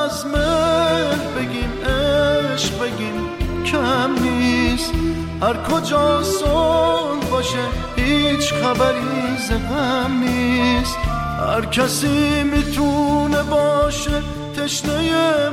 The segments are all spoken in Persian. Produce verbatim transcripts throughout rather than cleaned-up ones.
از مهر بگیم عشق بگیم کم نیست. هر کجا صلح باشه هیچ خبری ز غم نیست. هر کسی میتونه باشه تشنه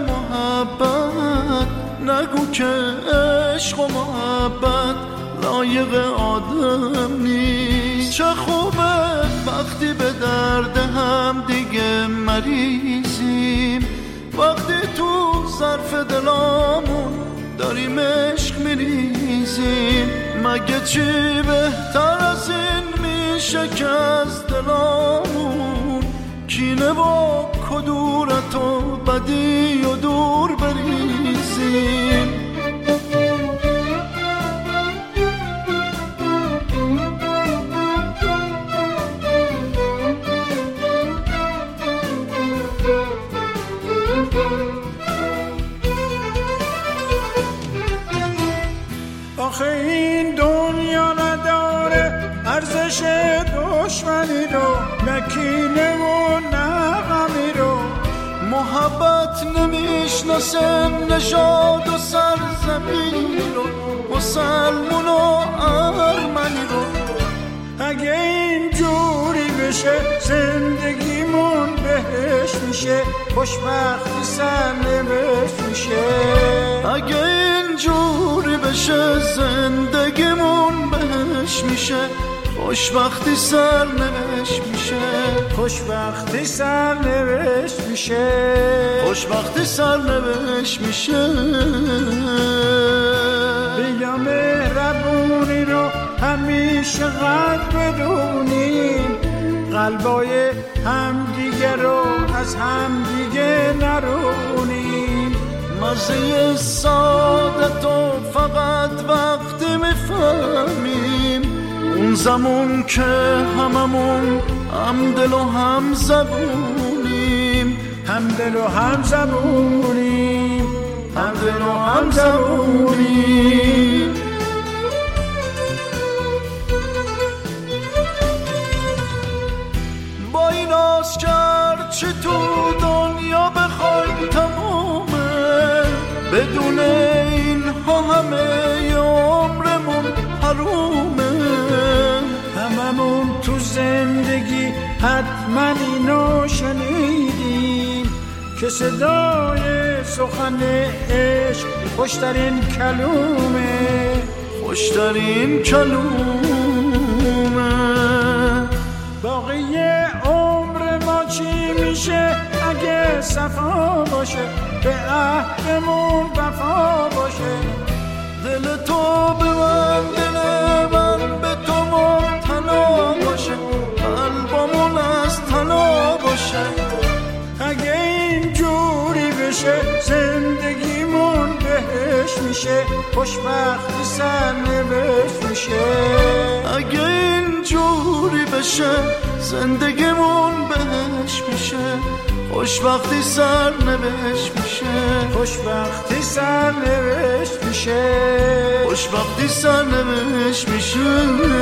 محبت، نگو که عشق و محبت لایق آدم نیست. چه خوبه وقتی به درد هم دیگه مریضیم، وقتی تو ظرف دلامون داریم عشق میریزیم. مگه چی بهتر از این میشه که از دلامون کینه و کدورت و بدی و دور بریزیم. آخه این دنیا نداره ارزش دشمنی رو، نکینه و نغمی رو. محبت نمیشناسه نژاد و سرزمین رو، مسلمون و ارمنی رو. اگه این جوری بشه زندگیمون بهش میشه، خوشبختی سرنوشت میشه. اگه این جوری بشه زندگیمون بهش میشه، خوشبختی سرنوشت میشه. خوشبختی سرنوشت میشه. خوشبختی سرنوشت میشه. بیا مهربونی رو همیشه قلب بدونیم، قلبای همدیگه رو از همدیگه نرونیم. مزه سعادت و فقط وقتی میفهمیم، اون زمان که هممون هم دل و هم زبونیم. هم دل و هم زبونیم. هم دل و هم زبونیم. با این آس کرد چه تو دنیا بخوای تمومه، بدون اینها همه عمرمون حرومه. هممون تو زندگی حتما اینو شنیدیم که صدای سخن عشق خوشترین کلومه. خوشترین کلومه. باقی عمر ما چی میشه اگه صفا باشه، به عهدمون وفا باشه. دل تو به من دل من به تو مبتلا باشه، قلبمون از طلا باشه. اگه این جوری بشه زندگیمون بهش میشه، خوشبختی سرنوشت میشه. اگه این جوری بشه زندگیمون بهش میشه، خوشبختی سرنوشت میشه. خوشبختی سرنوشت میشه. خوشبختی سرنوشت میشه.